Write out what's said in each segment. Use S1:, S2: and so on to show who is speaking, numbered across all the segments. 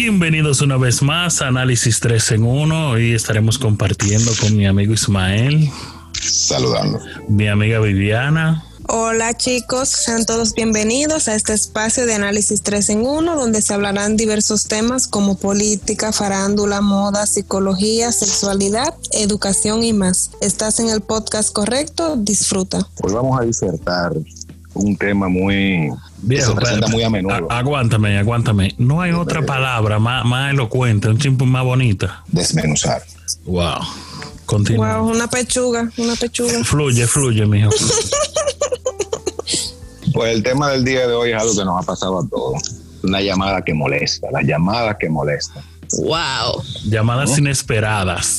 S1: Bienvenidos una vez más a Análisis 3 en 1. Hoy estaremos compartiendo con mi amigo Ismael.
S2: Saludando.
S1: Mi amiga Viviana.
S3: Hola chicos, sean todos bienvenidos a este espacio de Análisis 3 en 1, donde se hablarán diversos temas como política, farándula, moda, psicología, sexualidad, educación y más. Estás en el podcast correcto, disfruta.
S2: Hoy vamos a disertar un tema muy...
S1: Viejo,
S2: se presenta muy a menudo.
S1: Aguántame. No hay otra palabra más elocuente, un chimpo más bonita.
S2: Desmenuzar.
S1: Wow. Continúa.
S3: Wow, una pechuga.
S1: Fluye, mijo.
S2: Pues el tema del día de hoy es algo que nos ha pasado a todos. Una llamada que molesta, las llamadas que molestan.
S3: Wow.
S1: Llamadas inesperadas.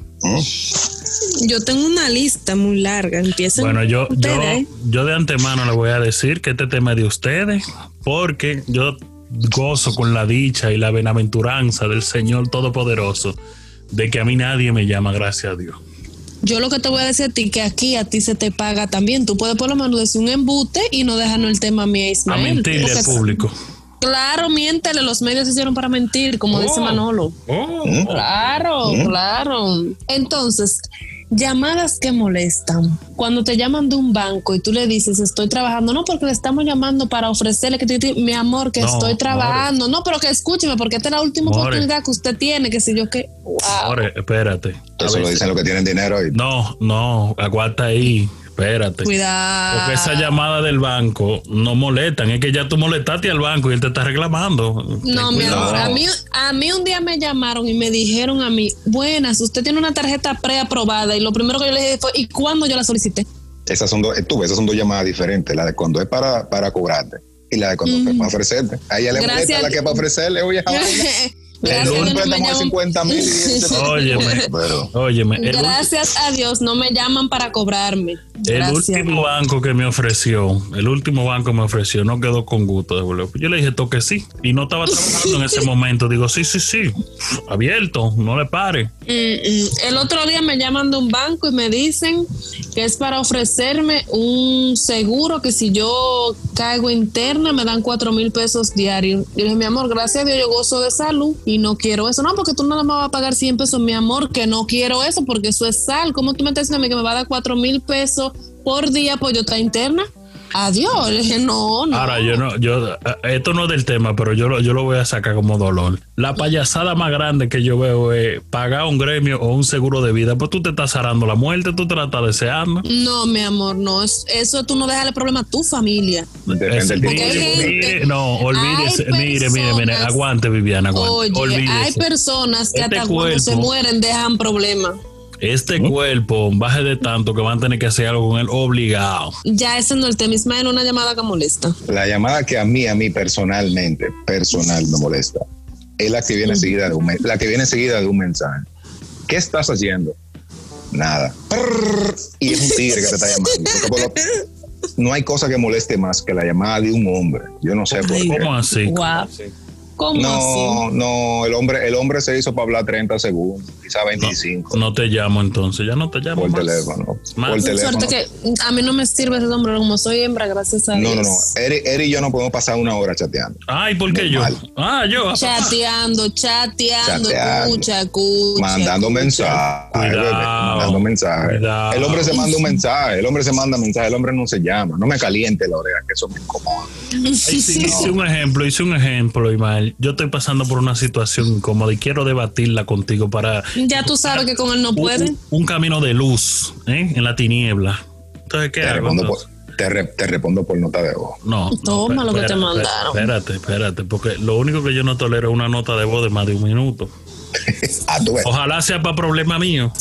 S3: Yo tengo una lista muy larga. Empiecen.
S1: Bueno, yo de antemano le voy a decir que este tema es de ustedes, porque yo gozo con la dicha y la bienaventuranza del Señor Todopoderoso de que a mí nadie me llama, gracias a Dios.
S3: Yo lo que te voy a decir a ti, que aquí a ti se te paga también. Tú puedes por lo menos decir un embute y no dejarnos el tema a mí, Ismael.
S1: A mentirle al público.
S3: Claro, miéntele, los medios se hicieron para mentir, como dice Manolo. Claro. Entonces, llamadas que molestan. Cuando te llaman de un banco y tú le dices, estoy trabajando, no, porque le estamos llamando para ofrecerle mi amor, que estoy trabajando. No, pero que escúcheme, porque esta es la última oportunidad que usted tiene, que si yo qué. Wow.
S1: More, espérate.
S2: Eso lo dicen los que tienen dinero hoy.
S1: No, aguanta ahí. Espérate.
S3: Cuidado.
S1: Porque esa llamada del banco no molestan. Es que ya tú molestaste al banco y él te está reclamando.
S3: No, mi amor. A mí un día me llamaron y me dijeron a mí, buenas, usted tiene una tarjeta preaprobada. Y lo primero que yo le dije fue, ¿y cuándo yo la solicité?
S2: Esas son dos llamadas diferentes. La de cuando es para cobrarte y la de cuando es para ofrecerte. A ella le molesta la que es para ofrecerle. Oye,
S3: Gracias,
S2: 50,000.
S1: Óyeme.
S3: Gracias a Dios no me llaman para cobrarme.
S1: El último banco me ofreció no quedó con gusto de volver. Yo le dije toque sí y no estaba trabajando en ese momento. Digo sí, abierto, no le pare.
S3: El otro día me llaman de un banco y me dicen que es para ofrecerme un seguro que si yo caigo interna me dan 4,000 pesos diarios. Yo dije, mi amor, gracias a Dios yo gozo de salud y no quiero eso. No, porque tú nada más vas a pagar 100 pesos, mi amor, que no quiero eso porque eso es sal. ¿Cómo tú me estás diciendo a mí que me va a dar 4,000 pesos por día por yo estar interna? Adiós. Le dije, no.
S1: Ahora, esto no es del tema, pero yo lo voy a sacar como dolor. La payasada más grande que yo veo es pagar un gremio o un seguro de vida. Pues tú te estás zarando la muerte, tú te la estás deseando.
S3: No, mi amor, no. Eso tú no dejas el problema a tu familia.
S1: Olvídese. Mire, aguante, Viviana, aguante.
S3: Oye, hay personas que hasta cuando se mueren dejan problemas.
S1: Este cuerpo baje de tanto que van a tener que hacer algo con él obligado.
S3: Ya ese no es el tema, Ismael, una llamada que molesta.
S2: La llamada que a mí personal me molesta es la que viene seguida de un mensaje. ¿Qué estás haciendo? Nada. Y es un tigre que te está llamando. No hay cosa que moleste más que la llamada de un hombre. Yo no sé por qué.
S1: ¿Cómo así?
S3: Wow. ¿Cómo así?
S2: No, el hombre se hizo para hablar 30 segundos, quizá 25.
S1: No te llamo entonces, ya no te llamo
S2: por
S1: más.
S2: Teléfono.
S1: Por
S2: teléfono.
S3: Suerte que a mí no me sirve ese nombre, como soy hembra, gracias a Dios.
S2: No. Eri y yo no podemos pasar una hora chateando.
S1: Ay, ¿por qué
S2: normal.
S1: yo?
S3: Chateando. Escucha.
S2: Mandando mensajes. El hombre se manda un mensaje, el hombre se manda mensaje, el hombre no se llama. No me caliente la oreja, que eso me incomoda.
S1: Hice un ejemplo, Imael. Yo estoy pasando por una situación incómoda y quiero debatirla contigo para...
S3: Ya tú sabes que con él no puede.
S1: Un camino de luz, en la tiniebla. Entonces, ¿qué hago?
S2: Te respondo por nota de voz.
S1: No.
S3: Toma lo que te mandaron.
S1: Espérate, porque lo único que yo no tolero es una nota de voz de más de 1 minuto. Ojalá sea para problema mío.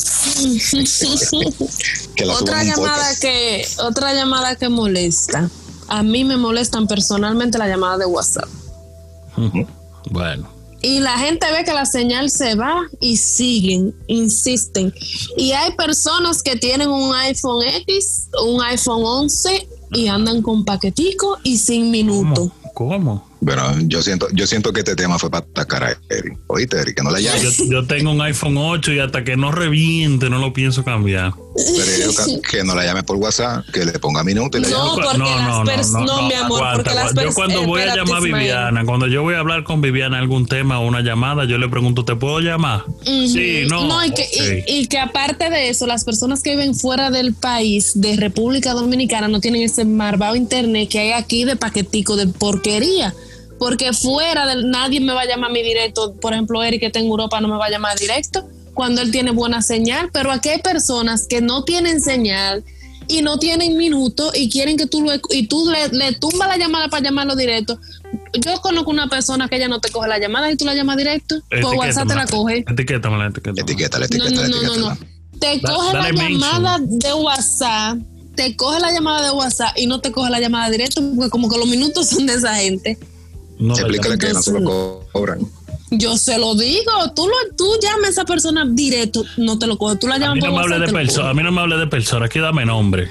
S3: Otra llamada que molesta. A mí me molestan personalmente la llamada de WhatsApp.
S1: Bueno.
S3: Y la gente ve que la señal se va y insisten. Y hay personas que tienen un iPhone X, un iPhone 11 y andan con paquetico y sin minuto.
S1: ¿Cómo?
S2: Bueno, yo siento que este tema fue para atacar a Eri. Oíste, Eri, que no la llames.
S1: Yo tengo un iPhone 8 y hasta que no reviente no lo pienso cambiar.
S2: Pero que no la llame por WhatsApp, que le ponga minuto y la
S3: No,
S2: llame.
S3: porque no, mi amor,
S1: aguanta,
S3: porque las
S1: aguanta. Yo cuando voy a
S3: espérate,
S1: llamar a
S3: Ismael.
S1: Viviana, cuando yo voy a hablar con Viviana algún tema o una llamada, yo le pregunto, ¿te puedo llamar? Sí, no.
S3: No, y que aparte de eso, las personas que viven fuera del país, de República Dominicana, no tienen ese marvado internet que hay aquí de paquetico de porquería. Porque nadie me va a llamar a mi directo. Por ejemplo, Eric, que está en Europa, no me va a llamar directo cuando él tiene buena señal. Pero aquí hay personas que no tienen señal y no tienen minutos y quieren que tú le tumbas la llamada para llamarlo directo. Yo conozco una persona que ella no te coge la llamada y tú la llamas directo. Por WhatsApp te la coge.
S1: Etiquétala.
S3: No. Te coge la llamada de WhatsApp. Te coge la llamada de WhatsApp y no te coge la llamada directo porque como que los minutos son de esa gente.
S1: No,
S2: explícale que no se lo cobran.
S3: Yo se lo digo, tú llamas a esa persona directo, no te lo coges, tú la llamas por WhatsApp.
S1: A mí no me hable de persona, aquí dame nombre.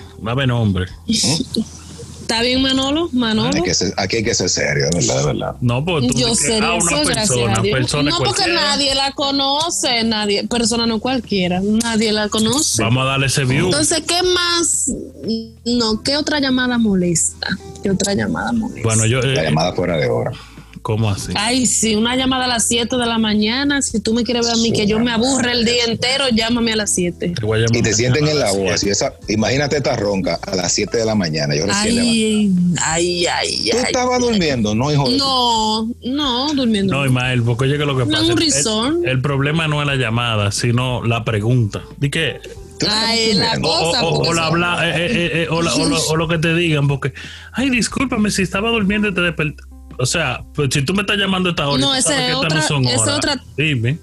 S3: ¿Está bien, Manolo?
S2: Aquí hay que ser serio, de verdad.
S1: No, pues tú
S3: yo sé
S1: una persona.
S3: No, porque nadie la conoce, persona no cualquiera, nadie la conoce.
S1: Vamos a darle ese view.
S3: Entonces, ¿qué más? No, ¿qué otra llamada molesta?
S1: Bueno,
S2: la llamada fuera de hora.
S1: ¿Cómo así?
S3: Ay, sí, una llamada a las 7 de la mañana. Si tú me quieres ver a mí, que yo me aburre el día entero, llámame a las 7.
S2: Y te sienten en la voz. Imagínate esta ronca a las 7 de la mañana. Yo recién
S3: Ay.
S2: ¿Tú estabas durmiendo? No, hijo.
S3: No, durmiendo.
S1: No, Ismael, porque oye que lo que pasa.
S3: Un risón.
S1: El problema no es la llamada, sino la pregunta. ¿De qué?
S3: La cosa.
S1: O lo que te digan, porque, ay, discúlpame si estaba durmiendo y te desperté. O sea, pues si tú me estás llamando a esta hora,
S3: no, esa es otra.
S1: Dime.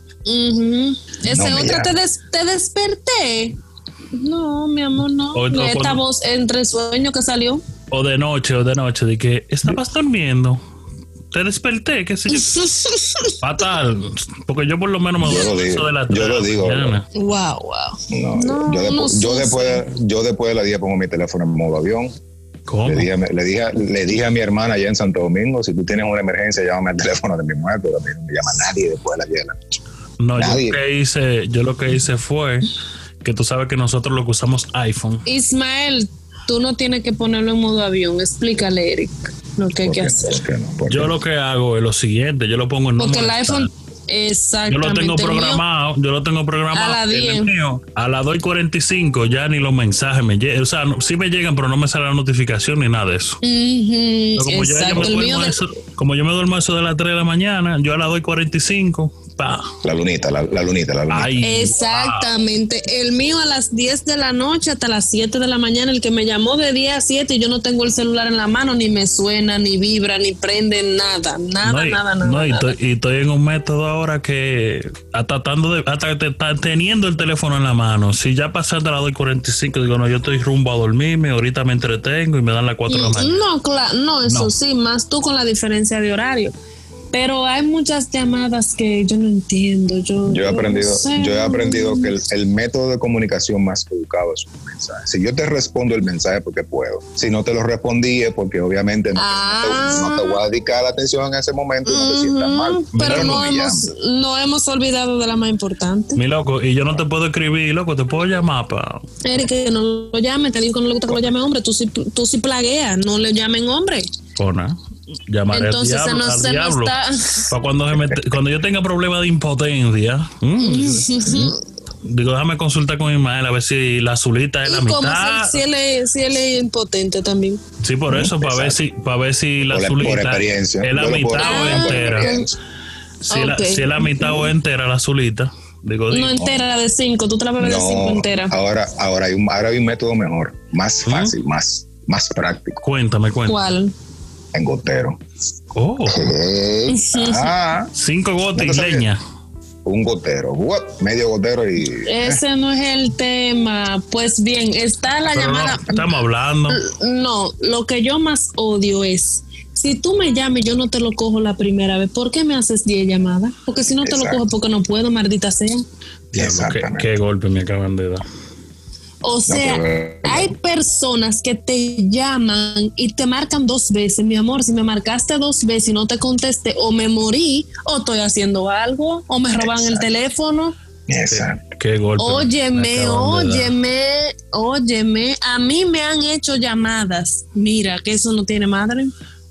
S3: Te desperté. No, mi amor, no. Esta voz entre sueño que salió.
S1: O de noche, de que estabas durmiendo. Te desperté, qué sé yo. Fatal. Porque yo por lo menos me duermo eso de la tarde.
S2: Yo lo digo.
S3: Wow.
S2: Yo después de la 10 pongo mi teléfono en modo avión.
S1: ¿Cómo?
S2: Le dije a mi hermana allá en Santo Domingo, si tú tienes una emergencia, llámame al teléfono de mi mujer, pero a mí no me llama nadie después de las 10 de la noche.
S1: No, yo lo que hice fue que tú sabes que nosotros lo que usamos iPhone.
S3: Ismael, tú no tienes que ponerlo en modo avión. Explícale, Eric, lo que hay que hacer.
S1: Yo lo que hago es lo siguiente, yo lo pongo en modo
S3: porque el iPhone... Exactamente.
S1: Yo lo tengo programado.
S3: A las 10.
S1: A las 2:45 ya ni los mensajes me llegan. O sea, sí me llegan, pero no me sale la notificación ni nada de eso. Como yo me duermo eso de las 3 de la mañana, yo a las 2:45, pa.
S2: La lunita.
S1: Ay,
S3: exactamente. Wow. El mío a las 10 de la noche hasta las 7 de la mañana, el que me llamó de 10 a 7 y yo no tengo el celular en la mano, ni me suena, ni vibra, ni prende, nada.
S1: Y estoy en un método ahora que hasta teniendo el teléfono en la mano, si ya pasando a las 2:45 digo, no, yo estoy rumbo a dormirme, ahorita me entretengo y me dan las 4 de la mañana.
S3: No, claro, eso sí, más tú con la diferencia de horario. Pero hay muchas llamadas que yo no entiendo. Yo he
S2: aprendido que el método de comunicación más educado es un mensaje. Si yo te respondo el mensaje porque puedo. Si no te lo respondí es porque obviamente no te voy a dedicar la atención en ese momento y no te sientas mal.
S3: Pero no hemos olvidado de la más importante.
S1: Mi loco, y yo no te puedo escribir, loco, te puedo llamar, pa.
S3: Eric, que no lo llame, te digo que no le gusta que lo llame hombre. Tú sí plagueas, no le llamen hombre.
S1: Pona. Llamaré
S3: entonces
S1: al diablo para cuando yo tenga problemas de impotencia. Digo, déjame consultar con Ismael a ver si la azulita es la mitad.
S3: Si él es impotente también.
S1: Sí, por eso, para ver si la azulita es la mitad o entera. Si es la mitad o entera la azulita. Digo,
S3: no entera, la de 5, tú te la bebes de 5 entera.
S2: Ahora hay un método mejor, más fácil, más práctico.
S1: Cuéntame.
S3: ¿Cuál?
S2: En gotero.
S1: 5 gotas y leña.
S2: Un gotero, medio gotero y...
S3: Ese no es el tema. Pues bien, está la llamada...
S1: No, estamos hablando.
S3: No, lo que yo más odio es... Si tú me llamas y yo no te lo cojo la primera vez, ¿por qué me haces 10 llamadas? Porque si no te lo cojo porque no puedo, maldita sea.
S1: ¿Qué golpe me acaban de dar?
S3: O sea, hay personas que te llaman y te marcan 2 veces. Mi amor, si me marcaste 2 veces y no te contesté, o me morí, o estoy haciendo algo, o me roban el teléfono.
S2: Exacto.
S1: Qué golpe.
S3: Óyeme, a mí me han hecho llamadas. Mira, que eso no tiene madre.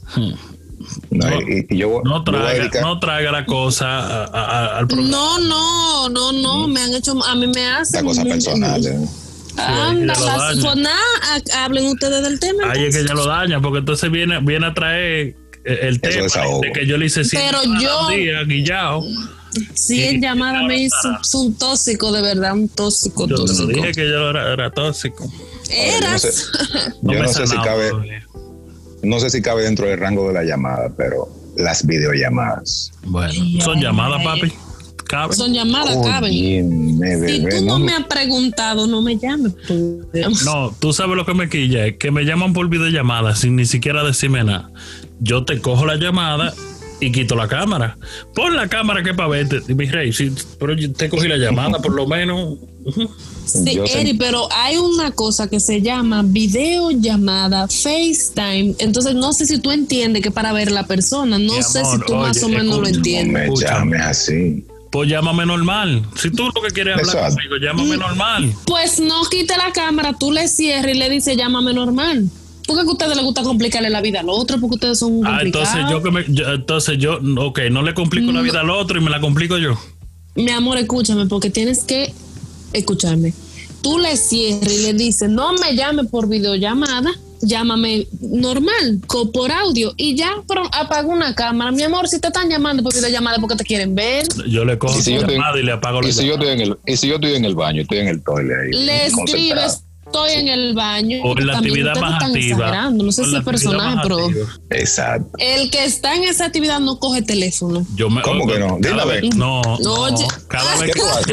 S2: No, y yo
S1: No
S2: voy a dedicar-
S1: traiga la cosa al programa.
S3: No, me han hecho, a mí me hacen.
S2: esta cosa personal.
S3: Anda,
S1: Sí, ella lo daña.
S3: pues nada, hablen ustedes del tema.
S1: Ahí es que
S3: entonces.
S1: ella lo daña, porque entonces viene a traer el tema
S2: desahogo.
S1: de que yo le hice
S3: Pero yo-
S1: guillao.
S3: Sí, en llamada me hizo es un tóxico, de verdad, un tóxico.
S1: Yo te lo
S3: tóxico.
S1: dije que yo era tóxico.
S3: Eras.
S1: No
S2: Yo
S1: me
S2: no sé si
S1: sanaba
S2: cabe,
S1: todavía.
S2: no sé si cabe dentro del rango de la llamada, pero las videollamadas.
S1: Bueno, son llamadas, papi. ¿Cabe?
S3: Son llamadas, caben.
S2: Óyeme,
S3: Si
S2: bebé,
S3: tú no
S2: no,
S3: me has preguntado, no me llames. Pues.
S1: No, tú sabes lo que me quilla, es que me llaman por videollamada sin ni siquiera decirme nada. Yo te cojo la llamada y quito la cámara. Pon la cámara que para verte, mi rey. Sí, pero yo te cogí la llamada, por lo menos.
S3: Sí,
S2: Yo sé-
S3: Eri, pero hay una cosa que se llama videollamada, FaceTime. Entonces, no sé si tú entiendes que para ver la persona, no
S1: Mi
S3: sé
S1: amor,
S3: si tú más
S1: oye,
S3: o menos lo
S1: escucha,
S2: no
S3: entiendes.
S2: me
S1: Escúchame.
S2: llames así.
S1: Pues llámame normal. Si tú lo que quieres hablar
S2: Exacto.
S1: conmigo, llámame normal.
S3: Pues no quite la cámara, tú le cierras y le dices, llámame normal. Porque a ustedes les gusta complicarle la vida al otro, porque ustedes son complicados.
S1: Entonces yo, ok, no le complico la vida al otro y me la complico yo.
S3: Mi amor, escúchame, porque tienes que escucharme. Tú le cierras y le dices, no me llame por videollamada, llámame normal, por audio, y ya, pero apaga una cámara. Mi amor, si te están llamando por videollamada porque te quieren ver,
S1: Yo le cojo
S2: Y si
S1: su
S2: yo te-
S1: llamada y le apago la
S2: Y si yo
S1: llamada.
S2: estoy en el baño, estoy en el toilet ahí.
S3: le
S2: concentrado.
S3: escribes, estoy en el baño.
S1: O en la
S3: También
S1: actividad
S3: ustedes
S1: más
S3: están
S1: activa.
S3: exagerando, no sé
S1: O en
S3: si
S1: la
S3: es
S1: actividad
S3: personaje,
S1: más
S3: pero
S1: activa.
S2: Exacto.
S3: el que está en esa actividad no coge teléfono.
S2: ¿Cómo que no? Dime a ver.
S1: No,
S3: Oye.
S1: cada vez
S2: ¿Qué
S1: que
S2: tú haces?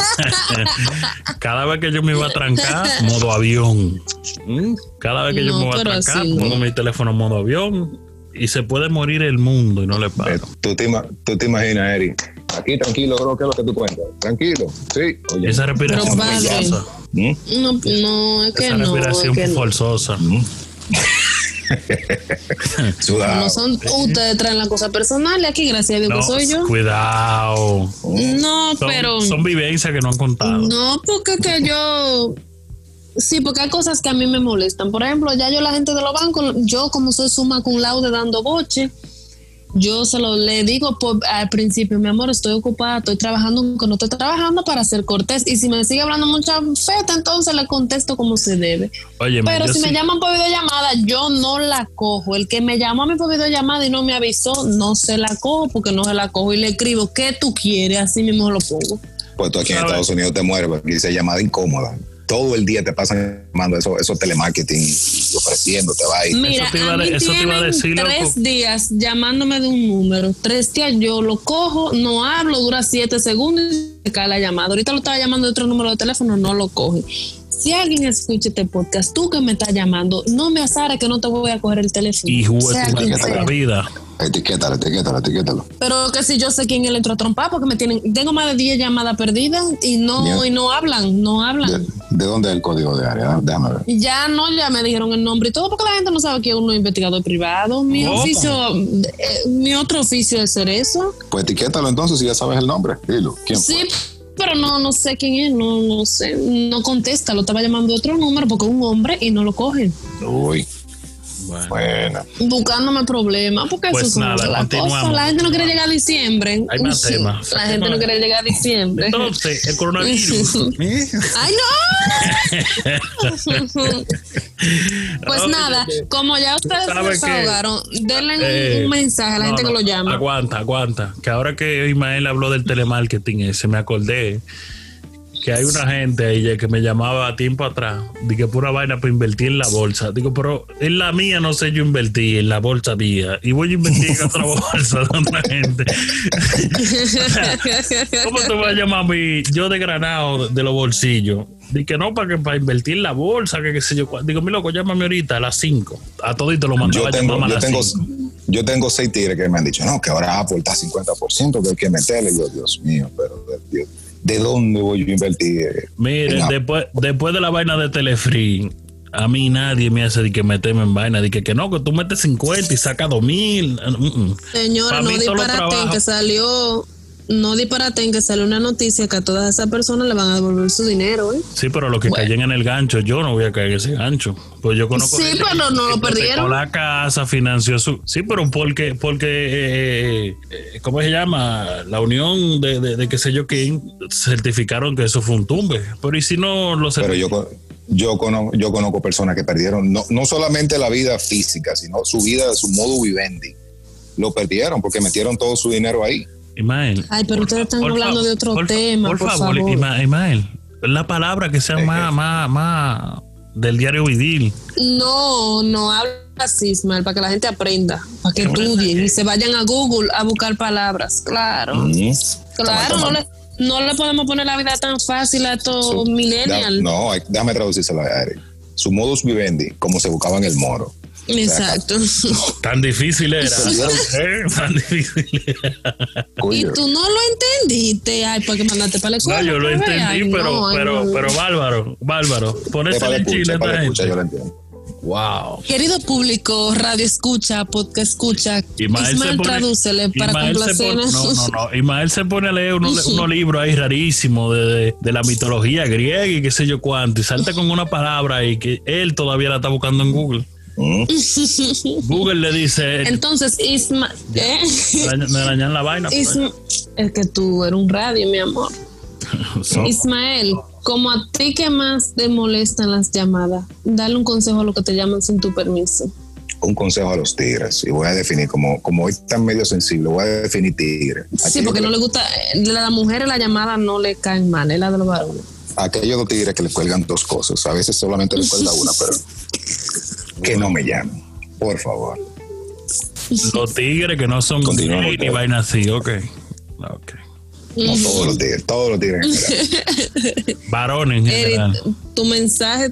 S1: cada vez que yo me iba a trancar, modo avión. Cada vez que yo
S3: No,
S1: me voy a
S3: pero
S1: trancar,
S3: así no.
S1: pongo mi teléfono en modo avión y se puede morir el mundo y no le paro.
S2: Tú te imaginas, Eri. Aquí tranquilo, bro, ¿qué es lo que tú cuentas? Tranquilo. Sí. Oye.
S1: Esa respiración
S3: Pero, padre.
S1: forzosa.
S2: ¿Mm?
S3: No, es que
S1: Esa
S3: no.
S1: respiración
S3: Es que no.
S1: forzosa.
S2: Sudado.
S3: No son, ustedes traen la cosa personal y aquí, gracias a Dios
S1: No,
S3: que soy yo.
S1: cuidado.
S3: No, pero
S1: Son vivencias que no han contado.
S3: no, porque que yo sí, porque hay cosas que a mí me molestan. Por ejemplo, ya yo la gente de los bancos, yo como soy summa cum laude dando boche, yo le digo al principio, mi amor, estoy ocupada, estoy trabajando, aunque no estoy trabajando, para ser cortés. Y si me sigue hablando mucha feta, entonces le contesto como se debe.
S1: Oye,
S3: Pero si me llaman por videollamada, yo no la cojo. El que me llamó a mí por videollamada y no me avisó, no se la cojo porque no se la cojo. Y le escribo, ¿qué tú quieres? Así mismo lo pongo.
S2: Pues tú aquí en
S1: ¿Sabes?
S2: Estados Unidos te mueres porque dice llamada incómoda. Todo el día te pasan llamando eso telemarketing, ofreciendo, te va ahí.
S3: Mira,
S1: te iba
S3: a
S1: a
S3: mí
S1: de- eso te iba a
S3: tienen
S1: decir, loco.
S3: 3 días llamándome de un número. 3 días yo lo cojo, no hablo, dura 7 segundos y se cae la llamada. Ahorita lo estaba llamando de otro número de teléfono, no lo coge. Si alguien escucha este podcast, tú que me estás llamando, no me azares que no te voy a coger el teléfono.
S1: Hijo de
S3: Sea
S1: tu
S3: quien
S1: madre,
S3: sea.
S1: la vida.
S2: Etiquétalo.
S3: Pero que si yo sé quién él entró a trompar, porque tengo más de 10 llamadas perdidas y no,
S2: Bien.
S3: y no hablan.
S2: ¿De dónde es el código de área? Déjame ver.
S3: Ya me dijeron el nombre y todo, porque la gente no sabe que uno es investigador privado. Mi
S1: ¿Cómo?
S3: mi otro oficio es ser eso.
S2: Pues etiquétalo entonces si ya sabes el nombre. Dilo. ¿Quién
S3: Sí,
S2: fue?
S3: pero no sé quién es, no sé, no contesta, lo estaba llamando de otro número porque es un hombre y no lo cogen.
S2: Uy,
S1: Bueno.
S2: bueno.
S3: Buscándome problemas, porque
S1: Pues
S3: eso es
S1: nada,
S3: la
S1: continuamos.
S3: cosa. La gente no quiere llegar a diciembre.
S1: Hay más
S3: Sí,
S1: temas.
S3: La gente no quiere llegar a diciembre.
S1: Entonces, el coronavirus.
S3: ¡Ay, no! Pues
S1: Oye,
S3: nada, como ya ustedes se
S1: sabes que,
S3: desahogaron, denle un mensaje a la gente que lo llama.
S1: Aguanta. Que ahora que Ismael habló del telemarketing ese, me acordé que hay una gente ahí ya que me llamaba a tiempo atrás, de que pura vaina para invertir en la bolsa. Digo, pero en la mía no sé yo invertir, en la bolsa mía, y voy a invertir en otra bolsa de otra gente. ¿Cómo te vas a llamar a mí, yo de Granado, de los bolsillos? Digo, no, para invertir en la bolsa, que qué sé yo. Digo, mi loco, llámame ahorita a las 5. A todito lo mandaba a llamar a las 5.
S2: Yo tengo 6 tigres que me han dicho, no, que ahora Apple está 50%, que hay que meterle. Yo, Dios mío, pero Dios, ¿de dónde voy yo a invertir?
S1: Mire, después de la vaina de Telefree, a mí nadie me hace de que meterme en vaina, de que no, que tú metes 50 y sacas 2,000.
S3: Señora,
S1: Pa'
S3: no
S1: mí todos los
S3: disparaten,
S1: trabajos-
S3: que salió no disparaten que sale una noticia que a todas esas personas le van a devolver su dinero, ¿eh?
S1: Sí, pero los que cayen en el gancho, yo no voy a caer en ese gancho. Pues yo conozco.
S3: Sí, pero no lo perdieron.
S1: La casa financió su. Sí, pero porque ¿cómo se llama? La unión de qué sé yo quién certificaron que eso fue un tumbe. Pero y si no lo
S2: certificaron. Pero yo conozco personas que perdieron no solamente la vida física, sino su vida, su modo vivendi. Lo perdieron porque metieron todo su dinero ahí.
S1: Ismael.
S3: Ay, pero ustedes están hablando de otro tema, por favor.
S1: Ismael, la palabra que sea más del diario vivir.
S3: No habla así, Ismael, para que la gente aprenda, para que estudien y se vayan a Google a buscar palabras. Claro. Claro, no le podemos poner la vida tan fácil a estos millennials.
S2: No, déjame traducírselo a Ari. Su modus vivendi, como se buscaba en el moro.
S3: Exacto.
S1: Tan difícil era. Tan difícil era.
S3: Y tú no lo entendiste. Ay, porque mandaste para la escuela.
S1: No, yo lo entendí, pero bárbaro. Ponerse en Chile esta gente.
S2: Yo lo entiendo.
S1: Wow.
S3: Querido público, radio escucha, podcast escucha, Ismael tradúcele para complacernos.
S1: No. Ismael se pone a leer unos libros ahí rarísimos de la mitología griega y qué sé yo cuánto, y salta con una palabra y que él todavía la está buscando en Google. Google le dice.
S3: Entonces,
S1: me dañan la vaina.
S3: Es que tú eres un radio, mi amor. Ismael, como a ti que más te molestan las llamadas, dale un consejo a los que te llaman sin tu permiso.
S2: Un consejo a los tigres, y voy a definir, como hoy tan medio sensible, voy a definir tigre.
S3: Sí, porque no le gusta, a las mujeres la llamada no le caen mal, es la de los varones.
S2: Aquellos dos tigres que le cuelgan dos cosas, a veces solamente le cuelga una, pero que no me llamen, por favor.
S1: Los tigres que no son gay ni vaina así, ok.
S2: No, todos los tigres en general.
S1: Varones en general.
S3: ¿Tu mensaje?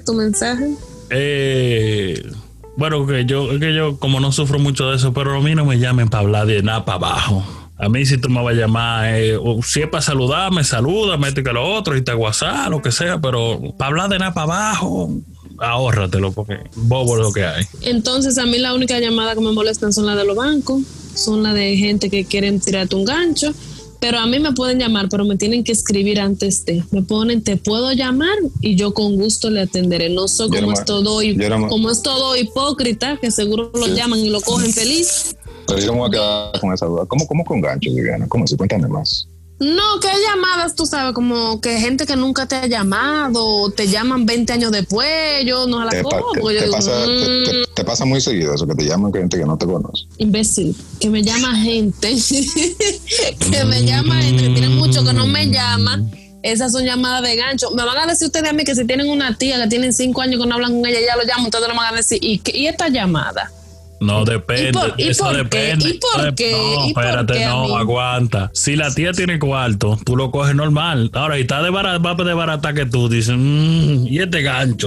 S1: Bueno, que yo como no sufro mucho de eso, pero a mí no me llamen para hablar de nada para abajo. A mí si tú me vas a llamar, si es para saludarme, salúdame, esto y que lo otro, y te WhatsApp, lo que sea, pero para hablar de nada para abajo, ahórratelo, porque bobo es lo que hay.
S3: Entonces, a mí la única llamada que me molestan son las de los bancos, son las de gente que quieren tirarte un gancho. Pero a mí me pueden llamar, pero me tienen que escribir antes de. Me ponen, te puedo llamar y yo con gusto le atenderé. No soy como es todo hipócrita, que seguro lo llaman y lo cogen feliz.
S2: Pero yo me voy a quedar con esa duda. ¿Cómo con gancho, Viviana? ¿Cómo se? Cuéntame más.
S3: No, que llamadas, tú sabes, como que gente que nunca te ha llamado, te llaman 20 años después, yo no la cojo.
S2: Te pasa muy seguido eso, que te llaman gente que no te conoce.
S3: Imbécil, que me llama gente, que me llama gente, que tiene mucho que no me llama. Esas son llamadas de gancho. Me van a decir ustedes a mí que si tienen una tía que tienen 5 años que no hablan con ella, ya lo llaman, ustedes le van a decir, ¿y esta llamada?
S1: No, depende. Eso depende.
S3: ¿Y por qué?
S1: No, espérate, no, aguanta. Si la tía tiene cuarto, tú lo coges normal. Ahora, y está de barata que tú, dices, y este gancho.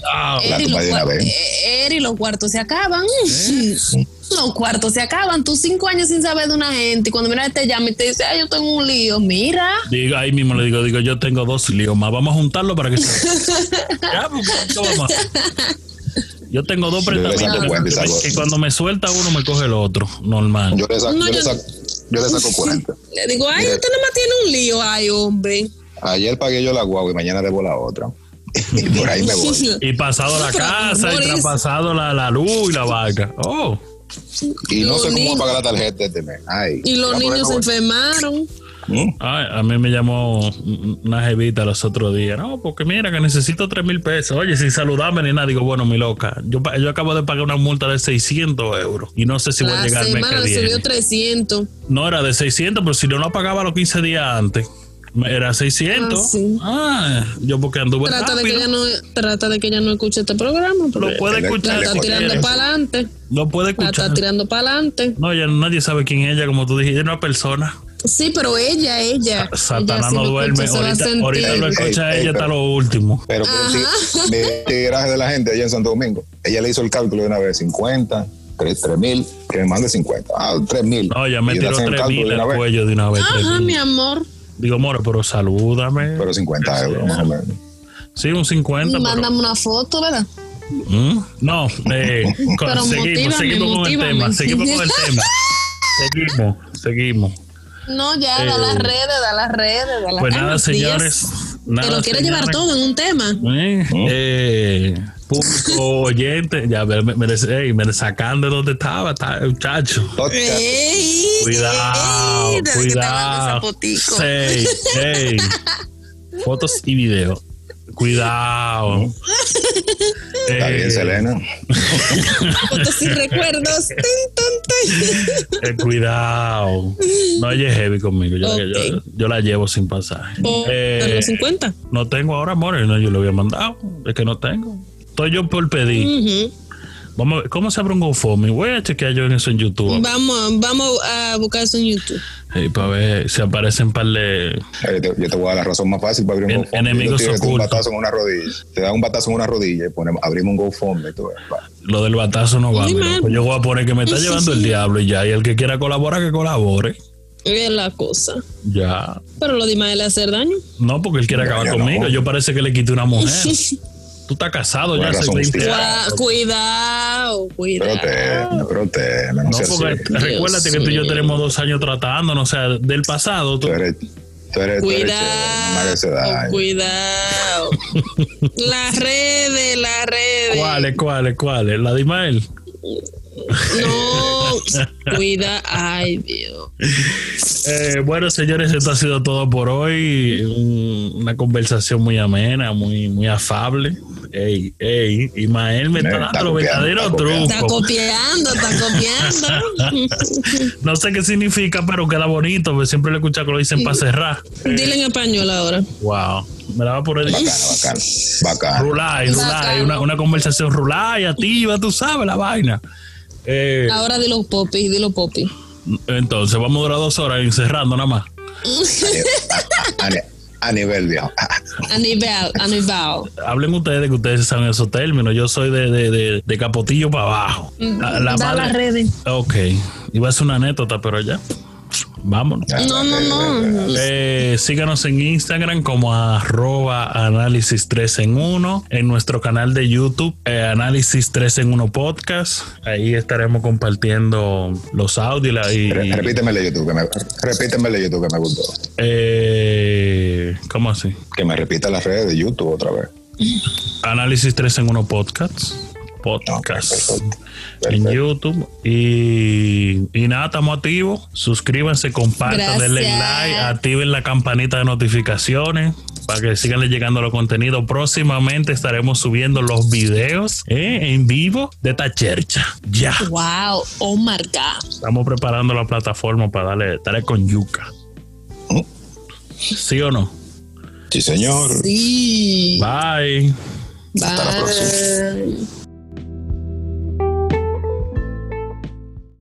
S3: Eri, los cuartos se acaban. Los cuartos se acaban. Tú 5 años sin saber de una gente y cuando mira te llama y te dice, yo tengo un lío, mira.
S1: Digo, ahí mismo le digo, yo tengo 2 líos más. Vamos a juntarlo para que se... Ya, porque vamos. Yo tengo 2 pretamientos que cuando me suelta uno me coge el otro, normal.
S2: Yo le saco 40.
S3: Le digo, usted nomás tiene un lío, hombre.
S2: Ayer pagué yo la guagua y mañana debo la otra. Y por ahí me voy.
S1: Y pasado la casa y traspasado la luz y la vaca.
S2: Y no sé cómo pagar la tarjeta este mes.
S3: Y los niños se enfermaron.
S1: Ay, a mí me llamó una jevita los otros días. No, porque mira que necesito 3,000 pesos. Oye, sin saludarme ni nada. Digo, bueno, mi loca, yo acabo de pagar una multa de 600 euros y no sé si voy a llegar al mes que viene.
S3: Subió 300.
S1: No, era de 600, pero si yo no pagaba los 15 días antes, era 600.
S3: Sí.
S1: Yo porque anduve
S3: Trata de que ella no escuche este programa.
S1: Lo puede escuchar.
S3: La está tirando para adelante.
S1: Lo puede escuchar.
S3: La está tirando para adelante.
S1: No, nadie sabe quién es ella, como tú dijiste, es una persona.
S3: Sí, pero ella.
S1: Satanás no duerme. Ahorita lo escucha ella hasta lo último.
S2: Pero de tiraje de la gente allá en Santo Domingo. Ella le hizo el cálculo de una vez, 50, 3,000, que me mande 50. 3,000.
S1: No, ya me tiró 3,000 al cuello de una vez.
S3: Ajá, mi amor.
S1: Digo, more, pero salúdame.
S2: Pero 50 euros, más o menos.
S1: Sí, un 50.
S3: Mándame una foto, ¿verdad?
S1: No, seguimos con el tema. Seguimos.
S3: No, ya, da las redes,
S1: Pues nada, señores.
S3: Te lo quiere llevar todo en un tema.
S1: Público oyente, ya me sacan de donde estaba, muchacho. Cuidado. Fotos y video. Cuidado.
S2: Está bien, Selena.
S3: Fotos y recuerdos.
S1: Cuidado. No hay heavy conmigo. Yo la llevo sin pasaje.
S3: Los 50.
S1: No tengo ahora, amor. No, yo lo había mandado. Es que no tengo. Estoy yo por pedir. Vamos a ver, ¿cómo se abre un GoFundMe? Voy a chequear yo en eso en YouTube.
S3: Vamos a buscar eso en YouTube.
S1: Sí, para ver si aparecen par de...
S2: Yo te voy a dar la razón más fácil para abrir un GoFundMe.
S1: Enemigos ocultos.
S2: Un batazo en una rodilla. Te da un batazo en una rodilla y abrimos un GoFundMe.
S1: Lo del batazo no va. Pues yo voy a poner que me está llevando el diablo y ya. Y el que quiera colaborar, que colabore.
S3: Es la cosa.
S1: Ya.
S3: Pero lo de Ismael hacer daño.
S1: No, porque él quiere acabar conmigo. No. Yo parece que le quité una mujer. Tú estás casado ya hace 20 años.
S3: Cuidado.
S2: Protege.
S1: No, porque recuérdate que tú y yo tenemos 2 años tratándonos. O sea, del pasado.
S2: Tú eres
S3: Cuidado. Las redes.
S1: ¿Cuáles? ¿La de Ismael?
S3: No, cuida. Ay, Dios.
S1: Bueno, señores, esto ha sido todo por hoy. Una conversación muy amena, muy afable. Ismael me está dando los verdaderos trucos.
S3: Está copiando.
S1: No sé qué significa, pero queda bonito, porque siempre le escucho que lo dicen para cerrar.
S3: Dile en español ahora.
S1: Wow. Me la va a poner
S2: bacano.
S1: Rulay, una conversación rulay, activa, tú sabes la vaina.
S3: Ahora dilo popi.
S1: Entonces vamos a durar 2 horas encerrando nada más.
S2: A nivel, viejo.
S3: A nivel.
S1: Hablen ustedes, que ustedes saben esos términos. Yo soy de capotillo para abajo.
S3: Las redes.
S1: Ok. Iba a ser una anécdota, pero ya. Vámonos.
S3: No.
S1: Síganos en Instagram como @análisis 3 en 1, en nuestro canal de YouTube Análisis 3 en 1 Podcast. Ahí estaremos compartiendo los audios
S2: repíteme el de YouTube que me gustó.
S1: ¿Cómo así?
S2: Que me repita las redes de YouTube otra vez.
S1: Análisis 3 en 1 Podcast. Perfecto. En YouTube y nada, estamos activos. Suscríbanse, compartan, denle like, activen la campanita de notificaciones para que sigan llegando los contenidos. Próximamente estaremos subiendo los videos en vivo de esta chercha. Ya.
S3: Wow, oh my God.
S1: Estamos preparando la plataforma para darle con yuca. ¿Sí o no?
S2: Sí, señor.
S3: Sí.
S1: Bye.
S2: Hasta la próxima.